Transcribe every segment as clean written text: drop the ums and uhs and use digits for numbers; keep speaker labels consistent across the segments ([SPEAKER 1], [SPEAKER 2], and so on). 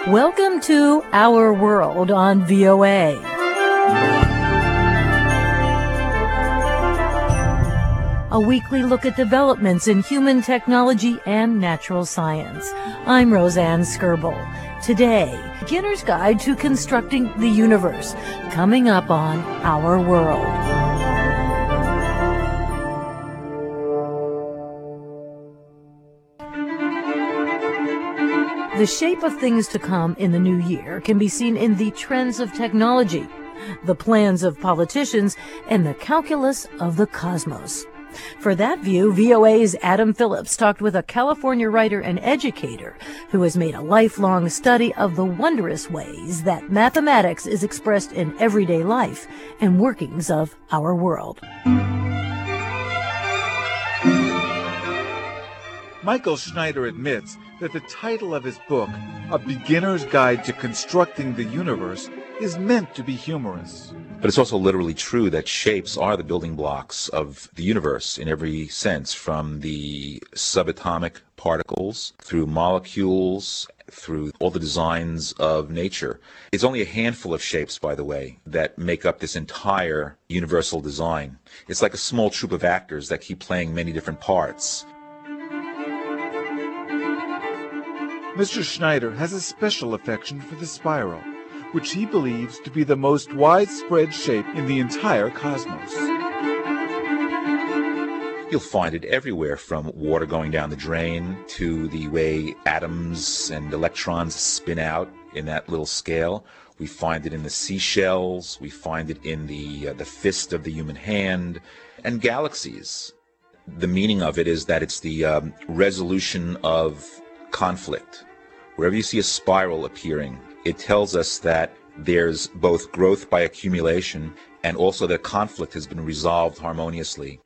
[SPEAKER 1] Welcome to Our World on VOA. A weekly look at developments in human technology and natural science. I'm Roseanne Skirball. Today, Beginner's Guide to Constructing the Universe, coming up on Our World. The shape of things to come in the new year can be seen in the trends of technology, the plans of politicians, and the calculus of the cosmos. For that view, VOA's Adam Phillips talked with a California writer and educator who has made a lifelong study of the wondrous ways that mathematics is expressed in everyday life and workings of our world.
[SPEAKER 2] Michael Schneider admits that the title of his book, A Beginner's Guide to Constructing the Universe, is meant to be humorous.
[SPEAKER 3] But it's also literally true that shapes are the building blocks of the universe in every sense, from the subatomic particles, through molecules, through all the designs of nature. It's only a handful of shapes, by the way, that make up this entire universal design. It's like a small troupe of actors that keep playing many different parts.
[SPEAKER 2] Mr. Schneider has a special affection for the spiral, which he believes to be the most widespread shape in the entire cosmos.
[SPEAKER 3] You'll find it everywhere, from water going down the drain to the way atoms and electrons spin out in that little scale. We find it in the seashells, we find it in the fist of the human hand, and galaxies. The meaning of it is that it's the resolution of conflict. Wherever you see a spiral appearing, it tells us that there's both growth by accumulation and also that conflict has been resolved harmoniously.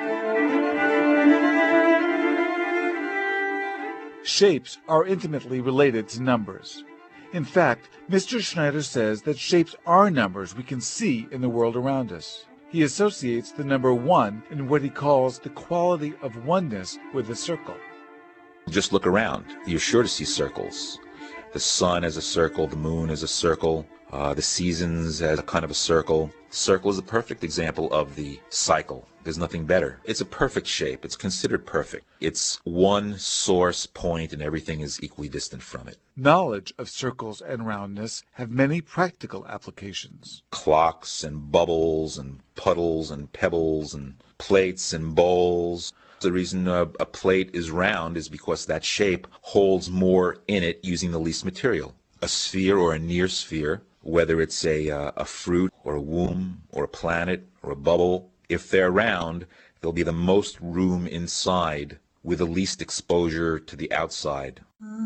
[SPEAKER 2] Shapes are intimately related to numbers. In fact, Mr. Schneider says that shapes are numbers we can see in the world around us. He associates the number 1 in what he calls the quality of oneness with a circle.
[SPEAKER 3] Just look around. You're sure to see circles. The sun as a circle, the moon as a circle, the seasons as a kind of a circle. Circle is a perfect example of the cycle. There's nothing better. It's a perfect shape. It's considered perfect. It's one source point and everything is equally distant from it.
[SPEAKER 2] Knowledge of circles and roundness have many practical applications.
[SPEAKER 3] Clocks and bubbles and puddles and pebbles and plates and bowls. The reason a plate is round is because that shape holds more in it using the least material. A sphere or a near sphere, whether it's a fruit or a womb or a planet or a bubble, if they're round, there'll be the most room inside with the least exposure to the outside.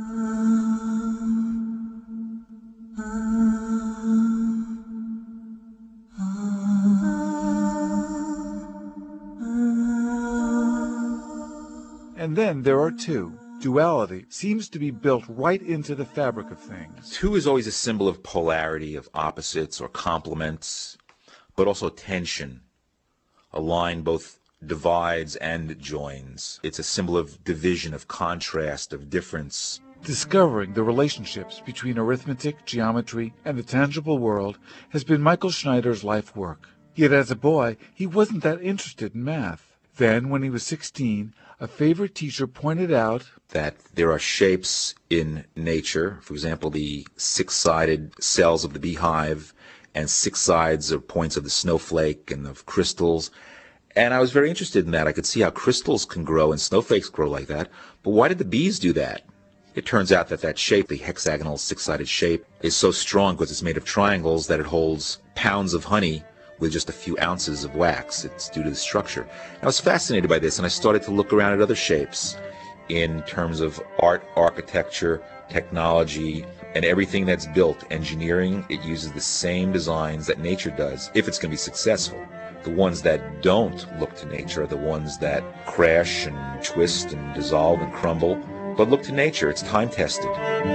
[SPEAKER 2] And then there are two. Duality seems to be built right into the fabric of things.
[SPEAKER 3] 2 is always a symbol of polarity, of opposites or complements, but also tension. A line both divides and joins. It's a symbol of division, of contrast, of difference.
[SPEAKER 2] Discovering the relationships between arithmetic, geometry, and the tangible world has been Michael Schneider's life work. Yet as a boy, he wasn't that interested in math. Then, when he was 16, a favorite teacher pointed out
[SPEAKER 3] that there are shapes in nature, for example, the 6-sided cells of the beehive and 6 sides or points of the snowflake and of crystals. And I was very interested in that. I could see how crystals can grow and snowflakes grow like that. But why did the bees do that? It turns out that that shape, the hexagonal 6-sided shape, is so strong because it's made of triangles that it holds pounds of honey with just a few ounces of wax. It's due to the structure. I was fascinated by this, and I started to look around at other shapes in terms of art, architecture, technology, and everything that's built. Engineering, it uses the same designs that nature does, if it's going to be successful. The ones that don't look to nature are the ones that crash and twist and dissolve and crumble. But look to nature, it's time-tested.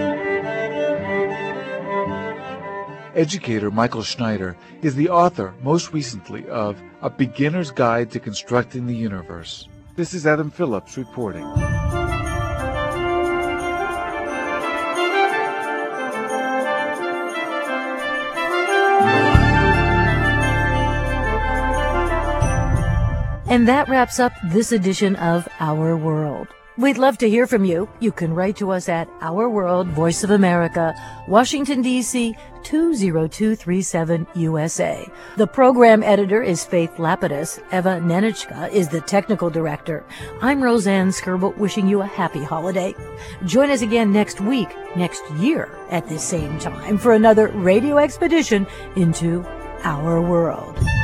[SPEAKER 2] Educator Michael Schneider is the author, most recently, of A Beginner's Guide to Constructing the Universe. This is Adam Phillips reporting.
[SPEAKER 1] And that wraps up this edition of Our World. We'd love to hear from you. You can write to us at Our World, Voice of America, Washington, D.C., 20237 USA. The program editor is Faith Lapidus. Eva Nenichka is the technical director. I'm Roseanne Skirble, wishing you a happy holiday. Join us again next week, next year, at this same time for another radio expedition into Our World.